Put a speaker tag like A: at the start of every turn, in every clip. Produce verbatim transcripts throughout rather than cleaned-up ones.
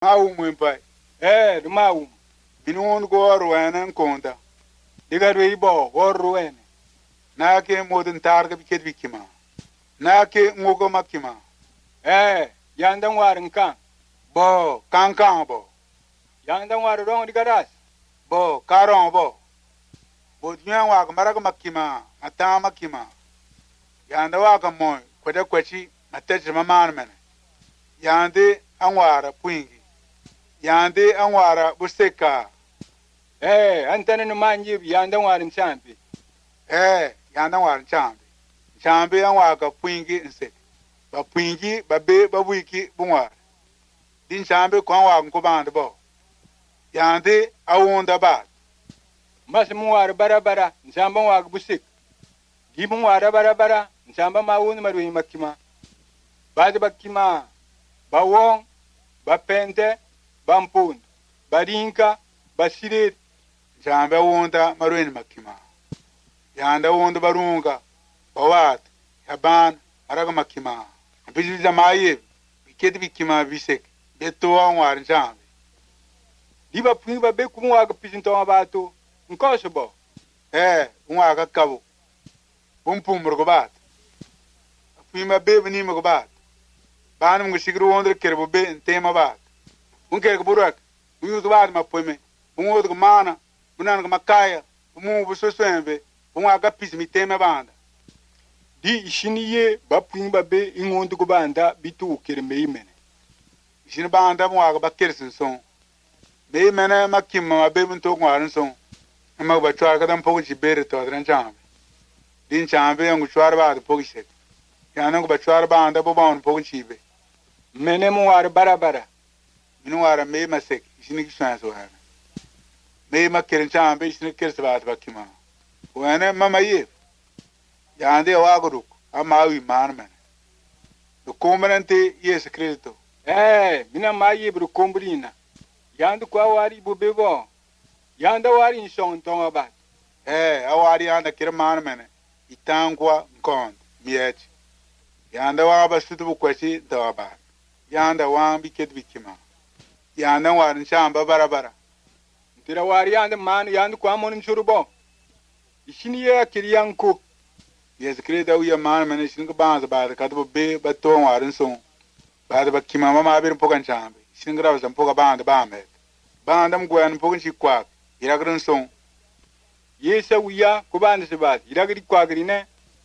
A: Mau mumpai.
B: Eh, mau.
A: Minun go ruene konda.
B: Diga rei bo, go ruene.
A: Na ke modin targa biket bikima. Na ke ngogo makima.
B: Eh, yanda warin kan.
A: Bo, kan kan bo.
B: Yanda warin rong diga ras.
A: Bo, karon bo. Bo dunya wa ga maraga makima, ata makima. Yanda wa ga moy, kwada kwachi, ataje mamana mene. Yande anwara puingi. Yande anwara buseka.
B: Eh, antene no manji yanda warin champi.
A: Eh, yanda warin champi. Champi anwa ga puingi nse. Ba puingi ba be ba wiki bunwa. Din champi kwa wa ko bande bo. Yande awonda ba.
B: Mas mu war bara bara, nsamba wa busik. Gibu war bara bara, nsamba ma won maru makima. Bade bakima. Ba wong, ba pente, ba mpun, ba rinka, ba sirit.
A: Champi awonda maru makima. Yanda wonda barunga. Ba wat, yaban, araga makima. Biji jamaye, biket bikima bisek. Beto anwar champi.
B: Diba puni ba be kumu wa ga pizinto abato. Nkoso bo.
A: Eh, unwa ga kabo. Bumpum rogobat. Puni ma be bani mogobat. Baan mo siguro wonder kerbo be tema bat. Un kerbo burak. Uyu bat ma poime. Unwo go mana, unan go makaya. Umu bu so so enbe. Unwa ga pis mi tema banda.
B: Di ishiniye ba puni ba be ingondo go banda bitu kerme imene.
A: Ishini banda mo ga ba kersin son. Be mena makim ma be mun to ngwarin son. Ma ba chwa ga dan pogi bere to adran chambe. Din chambe ngu chwa ba de pogi set. Yana ngu ba chwa ba anda bo ba on pogi chibe.
B: Mene mu war bara bara.
A: Minu wara me masek ishini ki chwa so ha. Me ma kerin chambe ishini kerse ba ba kima. Wana mama ye. Yande wa guruk ama wi man men. Do komrante yes Cristo.
B: Eh, mina ma ye bru kombrina. Yanda kwa wari bu bebo. Yanda wari inshon tonga ba.
A: Eh, awari yanda kirman mene. Itangwa nkond miech. Yanda wa ba sutu bu kwachi daba. Yanda wa biket bikima. Yanda wa nshamba barabara.
B: Tira wari yanda man yanda kwa mon churubo. Ishini ye kiriyanko.
A: Yes kreda uya man mene shinga banza ba ka do be ba to warin son. Ba da bakima mama bir pokan chambe. Shinga rawa zam poka banda ba me. Banda mgwan pokan shi kwa. Iragrin son.
B: Yesa uya ko banda se ba. Iragri kwa grine.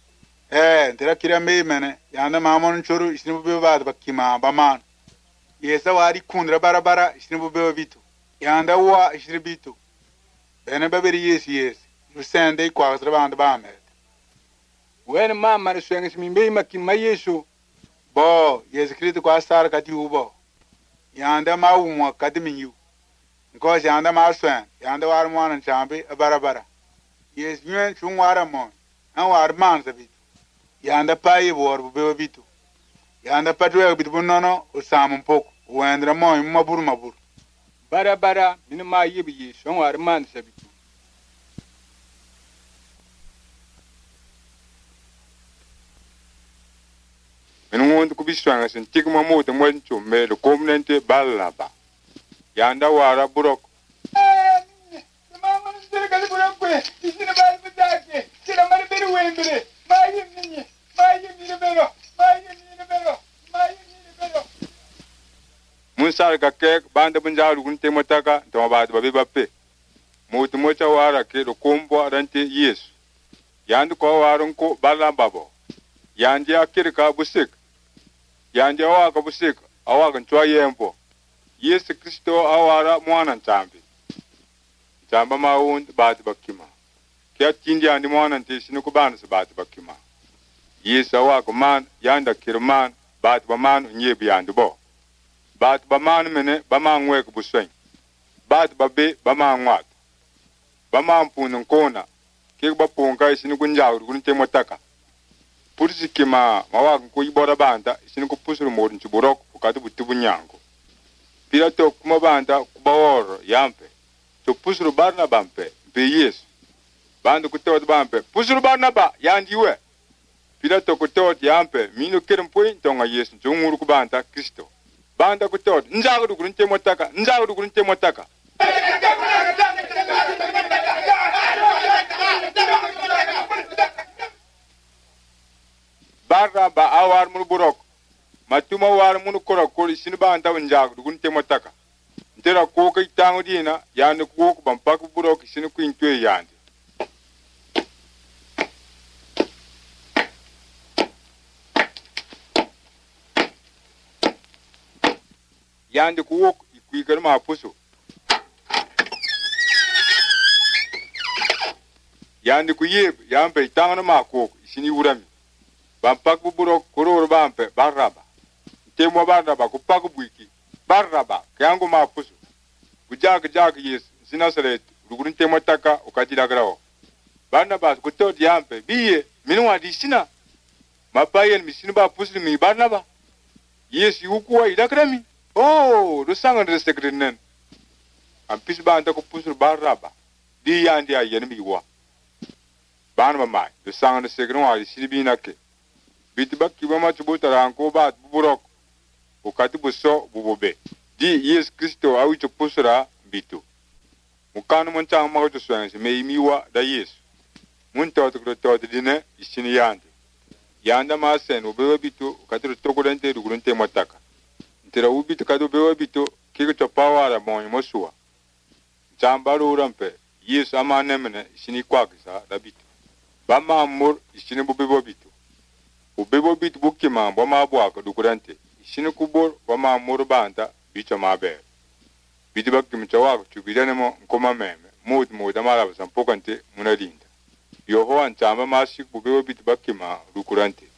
A: Eh, tira kira me mene. Yanda mamon churu ishini be ba da bakima ba man. Yesa wari kundra barabara ishini be bitu. Yanda wa ishini bitu. Bene babiri yes yes. Usende kwa banda ba me.
B: Wen mama na swenges mi me makin ma Yesu.
A: Bo, yes Cristo kwa star kati ubo. Yanda ma umwa kati minyu. Because yanda ma swen, yanda war mo an chambe bara bara. Yes nyen chung wara mo. An war man sa bitu. Yanda pa ye bor bu be bitu. Yanda patwe bitu bonono o samon pok. Wendra mo mabur mabur.
B: Bara bara min ma yebi Yesu an war man sa bitu.
C: Menungu kubiswanga sen tikuma moto mwencho me lo komnente balaba. Yanda wara burok.
B: Eh, mama ndere kali burok kwe. Isina bal bidake. Sira mari beru wendere. Maye minye. Maye mire bero. Maye mire bero. Maye mire bero.
C: Munsar ka kek banda bunjaru gunte motaka to ba ba be bape. Moto mocha wara ke lo kombo arante Yesu. Yanda ko warun ko balaba bo. Yandi akirika busik. Yandi awaka busik. Awaka ntwa yempo. Yesu Kristo awara mwana ntambi. Tamba maund baati bakima. Kia tindi andi mwana nti sinuku bana sa baati bakima. Yesu awaka man yanda kirman baati ba man unyebi yandi bo. Baati ba man mene ba man wek busweng. Baati ba be ba man ngwat. Ba man punun kona. Kik ba punka isinuku njawur kunite motaka. Pursi kima mawak ko ibora banda isinuku pusuru modun chuburok ukatu butubu nyango. Pira to kuma banda kubawor yampe. To pusuru barna bampe be Yesu. Banda kutot bampe pusuru barna ba yandiwe. Pira to kutot yampe minu kirim point tonga Yesu chunguru kubanda Kristo. banda kutot nzago dukurun te motaka nzago dukurun te motaka barra ba awar mun burok matuma war mun korok ko sin banda nzago dukurun te motaka ndera ko kai tango dina yani ko ko bampak burok sin ku intwe yandi yandi ku wok ikwigar ma puso yandi ku yeb yampe tangana ma ko isini urami bampak bu burok koror bampe baraba temo baraba ku pak buiki baraba kyango ma puso bujak jak yes sinasaret rugurin temo taka ukati dagrao bana bas ku tot yampe biye minwa disina mapayen misini ba puso mi barnaba yes yukuwa idakrami. Oh, do sangan de sekrenen. Ampis ba anta ko pusur baraba. Di yandi ya yen mi wa. Ban ma mai, do sangan de sekren wa silibi nakke. Bitibak ki ba ma chubuta ran ko ba burok. O kati buso bubobe. Di Yes Kristo awi chu pusura bitu. Mukanu mon chang ma to swan se me mi wa da Yes. Mun to to to dine isini yandi. Yanda ma sen o be bitu kati to ko dente rugurunte mataka. Tira ubito kado bewa bito kiko chopawara monyo mosua. Chambaru urampe Yesu ama nemene isini kwakisa da bito. Bama amur isini bubebo bito. Ubebo bito bukima bama abuaka dukurante. Isini kubur bama amur banta bicho maber. Bito baki mchawako chubidanemo nkoma meme. Mood mood amara basampokante munalinda. Yoho anchamba masik bubebo bito bakima dukurante.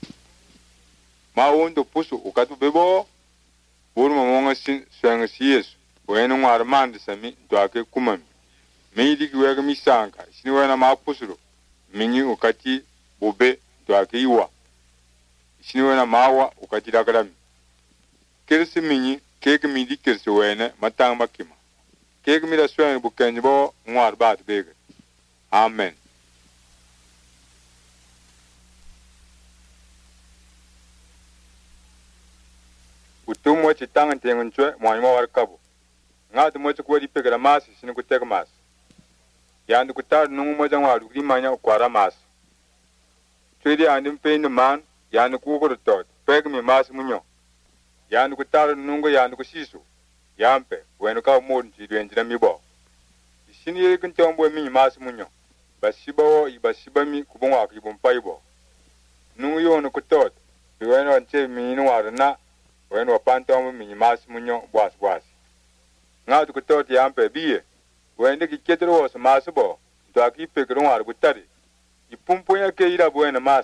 C: Ma undo pusu ukatu bebo Burma monga sin swanga siyesu wena ngwar mande sami doake kumami meidi kiwega misanka sini wena mapusuro minyi ukati bobe doake iwa sini wena mawa ukati dagrami kirsi minyi keke midi kirsi wena matang makima keke mida swanga bukenyi bo ngwar bat bega. Amen. Utumo chitangan tengun chwe moimo warkabu. Nga tumo chukwa di pekara mas sini kutek mas. Yandu kutar nungu mojang waru kri manya ukwara mas. Chwe di andim peinu man yandu kukuru tot pek mi mas munyo. Yandu kutar nungu yandu kusisu. Yampe wenu ka umurun chidu enjina mibo. Sini yeri kuntombo mi mas munyo. Basiba wo ibasiba mi kubungwa wakibumpa ibo. Nungu yonu kutot. Biwenu anche minu warana. When we pantom mi mas munyo boas boas. Nga tu kutot yampe biye. When de kitero was masbo, to aki pekron war gutari. Ipumpo ya ke ira buena mas.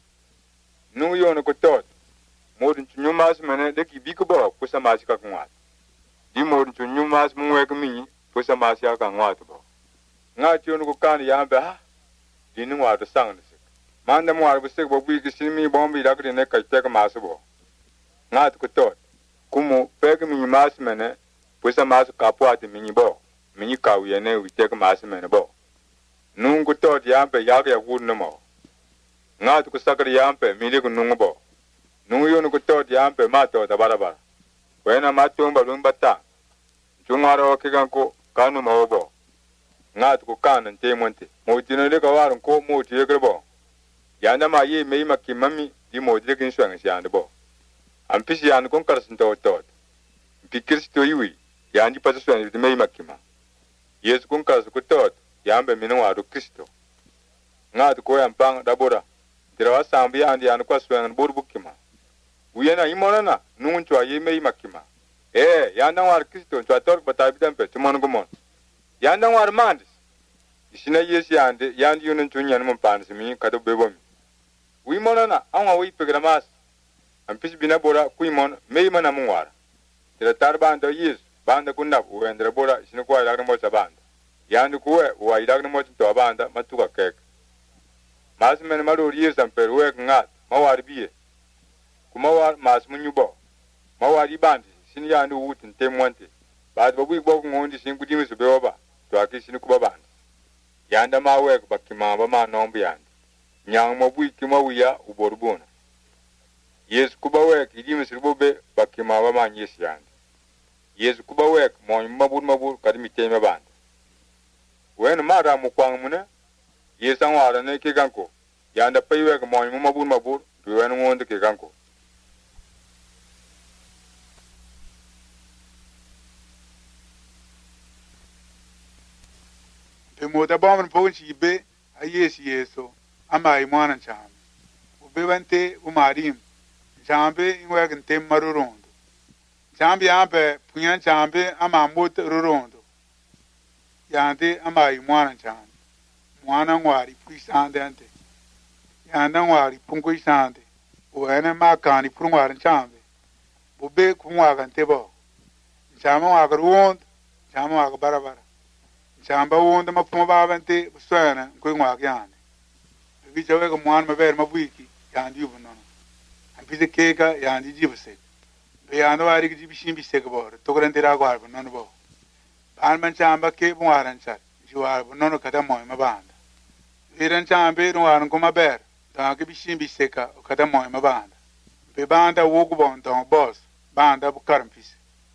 C: Nu yo no kutot. Modun chunyu mas mene de ki bikubo kusa mas ka kunwa. Di modun chunyu mas munwe kmi kusa mas ya ka ngwa to bo. Nga tu no kukan yampe ha. Di nu war to sang de. Manda mo war busek bo bi kisimi bombi dakre ne ka tek masbo. Ngat kutot kumu pek mi mas mene pusa mas kapuati mi bo mi kaw yene witek mas mene bo nung kutot yampe yak ya wurno mo ngat ku sakar yampe mi le nung bo nung yo kutot yampe mato da barabara wena matumba lumbata jungaro kigan ko kanu mo bo ngat ku kanan te monte mo tino le ka warun ko mo ti bo yanda ma ye me makimami di mo dire kin swang siande bo Ampisi yan kon karsin to tot. Pikir sto iwi, yan di pasu swen di mei makima. Yesu kon karsu ko tot, yan be minu waru Kristo. Nga to ko yan pang dabora. Dira sambi yan yan ko swen bor bukima. Uyena imona na, nungun chwa ye mei makima. Eh, yan dan war Kristo chwa tor batabi dampe tumon gumon. Yan dan war mandis. Isina Yesu yan de yan yunun chunyan mon pansi mi kado bebomi. Uyimona na, anwa wi pegramas. Ampis bina bora kuimon mei mana mungwara. Tira tar banda Yes banda kunap uendra bora sinu kwa ilagna mocha banda. Yandu kuwe uwa ilagna mocha to banda matuka kek. Mas men maru Yes amper uwe ngat mawar biye. Kumawar mas munyubo. Mawar ibandi sinu yandu utin temwante. Bad babu boku ngondi sinu kudimi subeoba. To aki sinu kuba banda. Yanda mawe bakima ba ma nombi yandi. Nyang mabu ikima uya uborbuna. Yesu kuba wek idi misir bobe bakima ba man yes yand. Yesu kuba wek mo mabur mabur kadi miteme band. Wen mara mu kwang muna Yesu ngwara ne ke ganko. Yanda pay wek mo mabur mabur duwen ngonde ke ganko.
A: Pe mota bomben pokon chi be a Yesu Yesu ama i mwana cham. Ube bante umarim. Chambe ingwek ntem marurondo. Chambe ampe punyan chambe ama mot rurondo. Yande ama i mwana cham. Mwana ngwari puisande ante. Yanda ngwari punko isande. Uene makani pungwari chambe. Ube kumwaga ntebo. Chama waga ruondo. Chama waga barabara. Chamba wondo mapuma babante buswana nkwe ngwag yande. Bicha wega mwana maber mabwiki yandi yubunono. Ampise keka yandi jibusek. Be yando wari ki jibishimbi sek bor. Togrante ra gwar bunono bo. Ban man chamba ke mwaran chat. Jiwar bunono kata moy mabanda. Viran chambe nwaran kuma ber. Ta ke bishimbi seka kata moy mabanda. Be banda wogu bon ton boss. Banda bu karampise.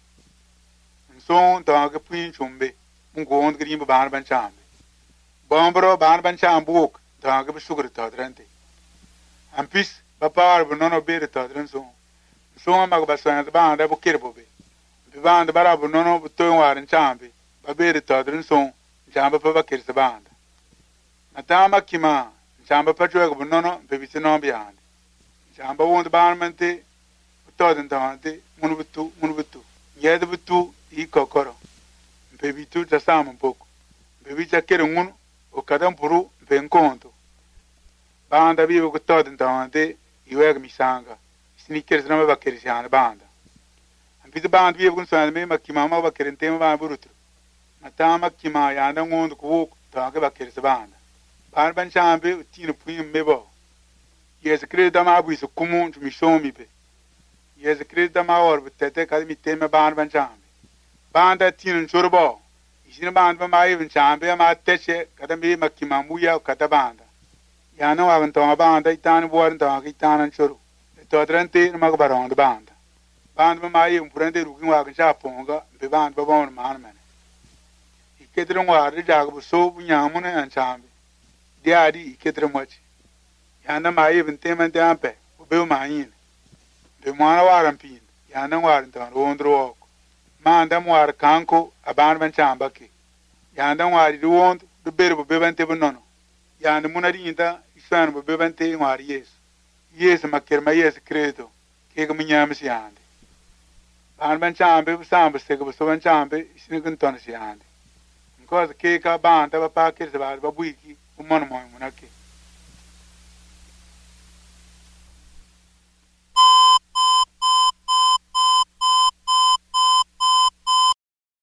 A: Nson ta ke puin chumbe. Ngond grim ban ban chambe. Bombro ban ban chambuk. Ta ke bisugre tadrante. Ampis papar bunono bere tadran so. So mag basana banda bu kirbobe. Be banda bara bunono bu to waran chambe. Ba bere tadran so. Chamba pa bakir sa banda. Natama kima. Chamba pa chweg bunono be bisino biande. Chamba wond ban mente. Tadran tante munubutu munubutu. Yed butu I kokoro. Bebi tu ta sama un poco. Bebi ta kere un o cada un puru ben conto. Banda vivo con todo intamente io è mi sanga. Snickers non va che siano banda. Ambito banda vivo con sono me ma chi mamma va che tema va brutto. Ma tama chi ma ya da un ko ta che va che se banda. Bar ban chambe tino puin me bo. Yes credo ma bu su comun mi somi be. Yes credo ma or tete ka mi tema bar ban chambe. Banda tinin churbo. Isin banda ma even chambe ma teche kada mi makima muya kada banda. Yana wagan to banda itan buar to itan churu. To trente mag baron banda. Banda ma even prende rukin wagan cha ponga be banda babon man man. Ikedron war jag bu so bunyamune an chambe. Diadi ikedron mochi. Yana ma even teman dampe be ma yin. Be mana waran pin. Yana waran to rondro. Manda muar kanko aban ban chamba ke. Yanda muari duond du berbo bebante bonono. Yanda munari inda iswan bo bebante muari yes. Yes makker ma yes credo. Ke ko minyam si yande. Ban ban chambe samba se ko so ban chambe isine kun ton si yande. Because ke ka ban ta ba pa ke se ba buiki umon mo munake.